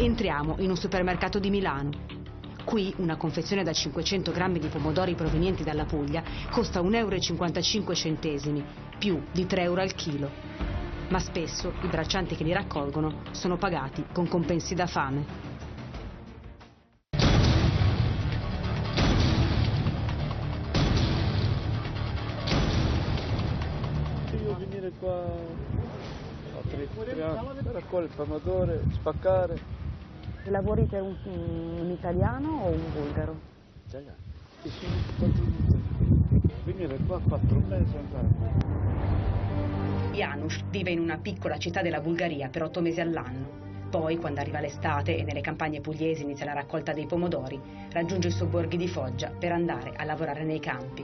Entriamo in un supermercato di Milano. Qui una confezione da 500 grammi di pomodori provenienti dalla Puglia costa 1,55 euro, più di 3 euro al chilo. Ma spesso i braccianti che li raccolgono sono pagati con compensi da fame. Io venire qua a 3 anni per raccogliere il pomodoro, spaccare. Lavori per un italiano o un bulgaro? Italiano. Ci sono 4 mesi. Venire qua 4 mesi andare. Janusz vive in una piccola città della Bulgaria per 8 mesi all'anno. Poi, quando arriva l'estate e nelle campagne pugliesi inizia la raccolta dei pomodori, raggiunge i sobborghi di Foggia per andare a lavorare nei campi.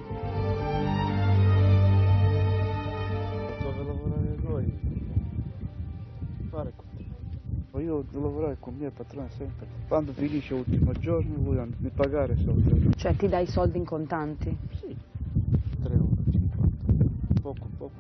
Dove lavorare noi? Fare così. Io devo lavorare con il mio patrone sempre. Quando finisce l'ultimo giorno lui mi pagare soldi. Cioè ti dai i soldi in contanti? Sì, 3,50 euro. Poco, poco.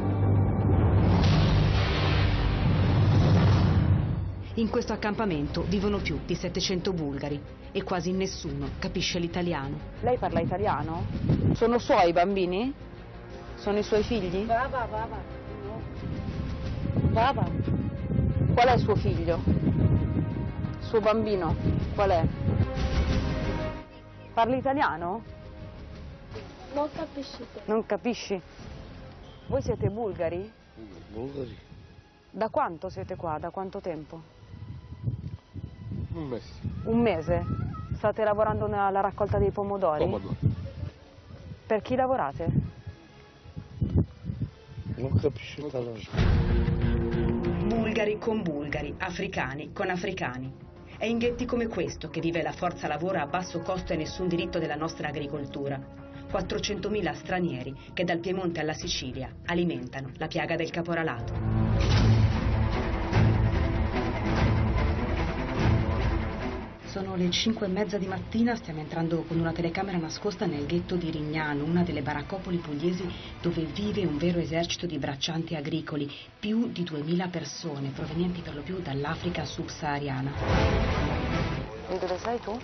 In questo accampamento vivono più di 700 bulgari e quasi nessuno capisce l'italiano. Lei parla italiano? Sono suoi i bambini? Sono i suoi figli? Baba. Baba. Qual è il suo figlio? Suo bambino? Qual è? Parli italiano? Non capisci te. Non capisci? Voi siete bulgari? Bulgari? Da quanto siete qua? Da quanto tempo? Un mese. Un mese? State lavorando alla raccolta dei pomodori? Pomodoro. Per chi lavorate? Non capisci italiano. Bulgari con bulgari, africani con africani. È in ghetti come questo che vive la forza lavoro a basso costo e nessun diritto della nostra agricoltura. 400.000 stranieri che dal Piemonte alla Sicilia alimentano la piaga del caporalato. Sono le 5:30 di mattina, stiamo entrando con una telecamera nascosta nel ghetto di Rignano, una delle baraccopoli pugliesi dove vive un vero esercito di braccianti agricoli, più di 2000 persone provenienti per lo più dall'Africa subsahariana. Di dove sei tu?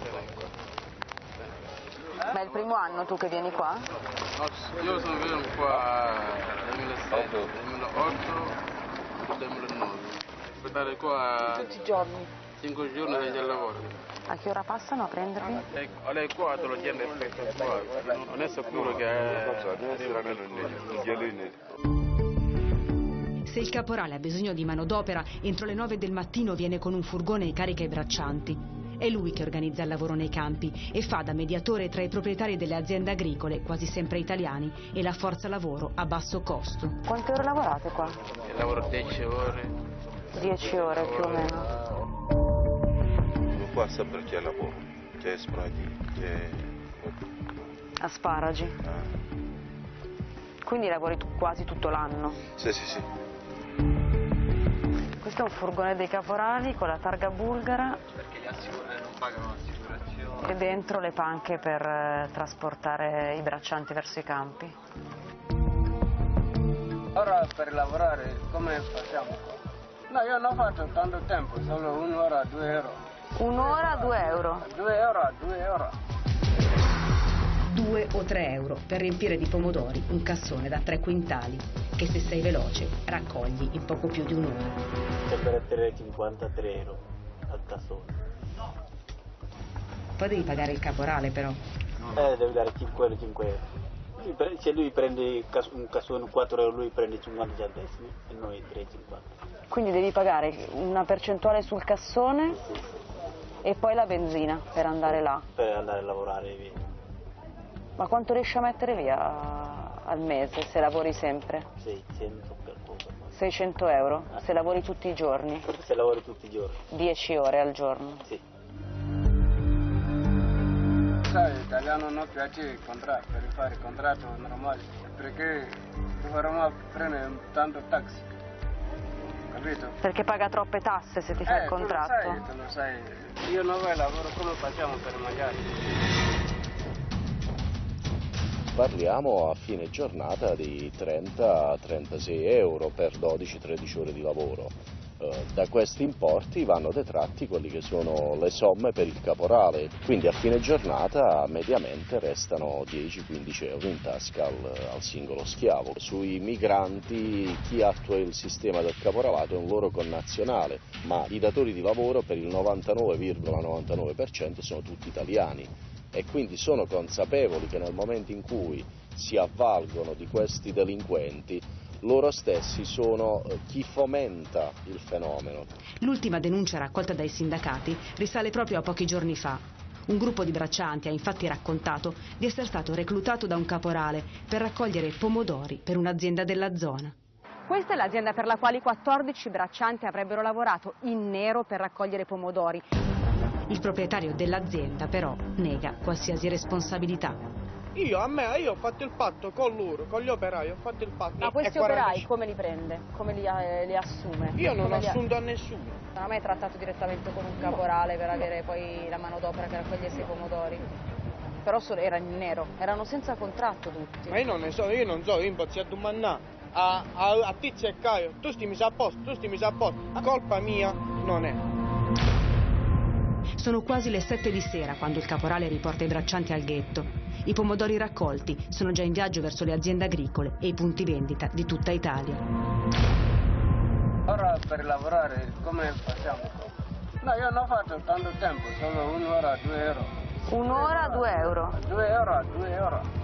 Ma è il primo anno tu che vieni qua? Io sono venuto qua nel 2007, 2008, 2009. Per stare qua Tutti i giorni? 5 giorni senza lavoro. A che ora passano a prendervi? Lei qua te lo tiene aspetta qua, non è sicuro che Se il caporale ha bisogno di manodopera, entro le 9 del mattino viene con un furgone e carica i braccianti. È lui che organizza il lavoro nei campi e fa da mediatore tra i proprietari delle aziende agricole, quasi sempre italiani, e la forza lavoro a basso costo. Quante ore lavorate qua? lavoro 10 ore. 10 ore più o meno. Qua sempre c'è lavoro, c'è sprati, c'è Asparagi. Quindi lavori quasi tutto l'anno? Sì. Questo è un furgone dei caporali con la targa bulgara. Perché gli non pagano l'assicurazione. E dentro le panche per trasportare i braccianti verso i campi. Ora per lavorare come facciamo qua? No, io non ho fatto tanto tempo, solo 1 ora, 2 euro. 1 ora, 2 euro. 2 euro, 2 euro. 2 o 3 euro per riempire di pomodori un cassone da 3 quintali, che se sei veloce raccogli in poco più di un'ora. Per 53 euro al cassone. Poi devi pagare il caporale però. Devi dare 5 euro. Se lui prende un cassone 4 euro, lui prende 50 centesimi e noi 3,50. Quindi devi pagare una percentuale sul cassone e poi la benzina per andare là. Per andare a lavorare via. Ma quanto riesci a mettere via al mese se lavori sempre? 600 qualcosa. 600 euro se lavori tutti i giorni? Se lavori tutti i giorni. 10 ore al giorno? Sì. Sai, l'italiano non piace il contratto, per fare il contratto normale, perché dovremmo prendere tanto taxi, capito? Perché paga troppe tasse se ti fa il contratto? Tu lo sai. Io non voglio lavoro, come facciamo per mangiare? Parliamo a fine giornata di 30-36 euro per 12-13 ore di lavoro. Da questi importi vanno detratti quelli che sono le somme per il caporale, quindi a fine giornata mediamente restano 10-15 euro in tasca al singolo schiavo. Sui migranti chi attua il sistema del caporalato è un loro connazionale, ma i datori di lavoro per il 99,99% sono tutti italiani e quindi sono consapevoli che nel momento in cui si avvalgono di questi delinquenti loro stessi sono chi fomenta il fenomeno. L'ultima denuncia raccolta dai sindacati risale proprio a pochi giorni fa. Un gruppo di braccianti ha infatti raccontato di essere stato reclutato da un caporale per raccogliere pomodori per un'azienda della zona. Questa è l'azienda per la quale 14 braccianti avrebbero lavorato in nero per raccogliere pomodori. Il proprietario dell'azienda però nega qualsiasi responsabilità. Io ho fatto il patto con loro, con gli operai, ho fatto il patto. Ma questi operai come li prende? Come li assume? Io non ho Come assunto a nessuno. Non ha mai trattato direttamente con un caporale per avere poi la manodopera che raccogliesse i pomodori? Però era in nero, erano senza contratto tutti. Ma io non ne so, io impazzi a domandare a Tizio e Caio, tu sti a posto, colpa mia non è. Sono quasi le 7 di sera quando il caporale riporta i braccianti al ghetto. I pomodori raccolti sono già in viaggio verso le aziende agricole e i punti vendita di tutta Italia. Ora per lavorare come facciamo? No, io non ho fatto tanto tempo, solo un'ora, 2 euro. Un'ora, 2 euro? 2 euro, 2 euro.